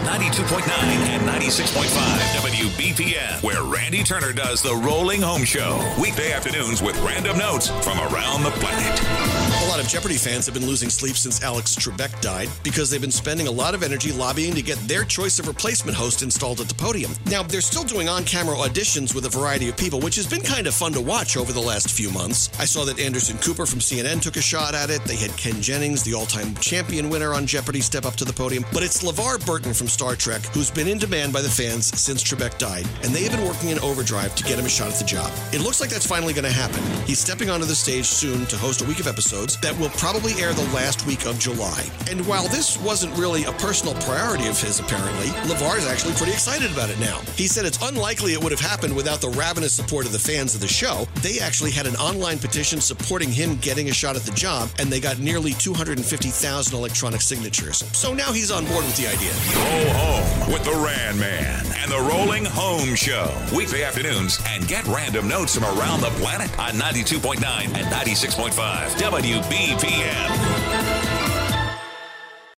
92.9 and 96.5 WBPM, where Randy Turner does the Rolling Home Show. Weekday afternoons with random notes from around the planet. A lot of Jeopardy fans have been losing sleep since Alex Trebek died because they've been spending a lot of energy lobbying to get their choice of replacement host installed at the podium. Now, they're still doing on-camera auditions with a variety of people, which has been kind of fun to watch over the last few months. I saw that Anderson Cooper from CNN took a shot at it. They had Ken Jennings, the all-time champion winner on Jeopardy, step up to the podium. But it's LeVar Burton from Star Trek, who's been in demand by the fans since Trebek died, and they have been working in overdrive to get him a shot at the job. It looks like that's finally going to happen. He's stepping onto the stage soon to host a week of episodes that will probably air the last week of July. And while this wasn't really a personal priority of his, apparently, LeVar is actually pretty excited about it now. He said it's unlikely it would have happened without the ravenous support of the fans of the show. They actually had an online petition supporting him getting a shot at the job, and they got nearly 250,000 electronic signatures. So now he's on board with the idea. Go home with the Ran Man and the Rolling Home Show. Weekday afternoons, and get random notes from around the planet on 92.9 and 96.5 WBPM.